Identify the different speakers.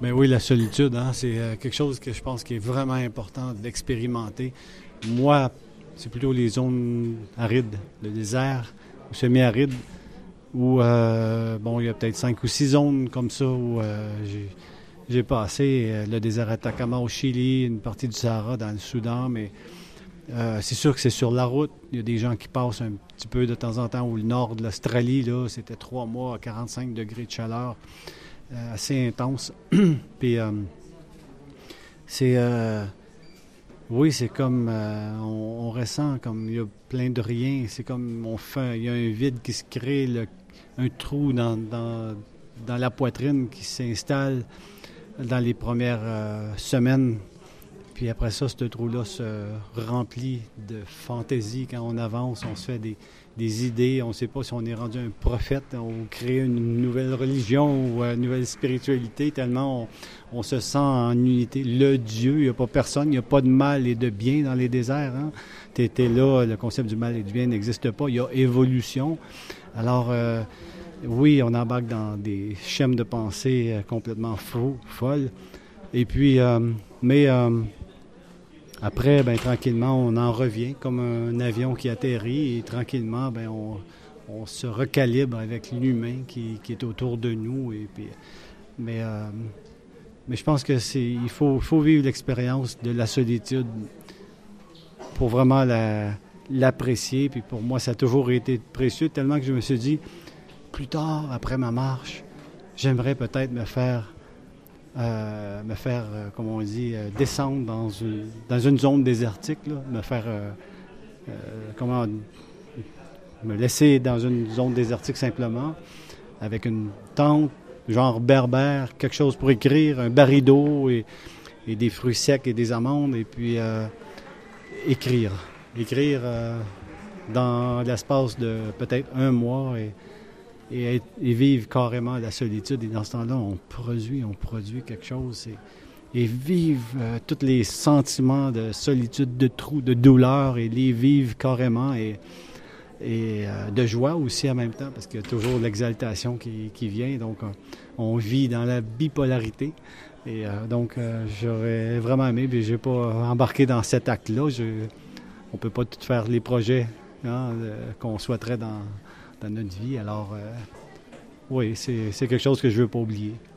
Speaker 1: Mais oui, la solitude, hein, c'est quelque chose que je pense qui est vraiment important d'expérimenter. Moi, c'est plutôt les zones arides, le désert, ou semi-aride, où, bon, il y a peut-être 5 ou 6 zones comme ça où j'ai passé le désert Atacama au Chili, une partie du Sahara dans le Soudan, mais c'est sûr que c'est sur la route. Il y a des gens qui passent un petit peu de temps en temps, ou le nord de l'Australie, là, c'était 3 mois à 45 degrés de chaleur, assez intense. Puis c'est... oui, c'est comme... on ressent comme il y a plein de rien. C'est comme on fait... Il y a un vide qui se crée, un trou dans la poitrine qui s'installe dans les premières semaines. Puis après ça, ce trou-là se remplit de fantaisie quand on avance. On se fait des idées. On ne sait pas si on est rendu un prophète ou créer une nouvelle religion ou une nouvelle spiritualité, tellement on se sent en unité. Le Dieu, il n'y a pas personne, il n'y a pas de mal et de bien dans les déserts. Hein? Tu étais là, le concept du mal et du bien n'existe pas. Il y a évolution. Alors, oui, on embarque dans des schèmes de pensée complètement folles. Et puis, mais après, ben, tranquillement, on en revient comme un avion qui atterrit et tranquillement, ben, on se recalibre avec l'humain qui est autour de nous. Et puis, mais je pense que il faut vivre l'expérience de la solitude pour vraiment l'apprécier. Puis pour moi, ça a toujours été précieux, tellement que je me suis dit, plus tard, après ma marche, j'aimerais peut-être me faire, comme on dit, descendre dans une zone désertique, là, me laisser dans une zone désertique simplement, avec une tente, genre berbère, quelque chose pour écrire, un baril d'eau et des fruits secs et des amandes, et puis écrire dans l'espace de peut-être 1 mois et vivre carrément la solitude. Et dans ce temps-là, on produit quelque chose et vivre tous les sentiments de solitude, de trou, de douleur et les vivre carrément et de joie aussi en même temps, parce qu'il y a toujours l'exaltation qui vient. Donc, on vit dans la bipolarité. Et donc, j'aurais vraiment aimé, mais je n'ai pas embarqué dans cet acte-là. On ne peut pas tout faire les projets qu'on souhaiterait dans notre vie. Alors, oui, c'est quelque chose que je ne veux pas oublier.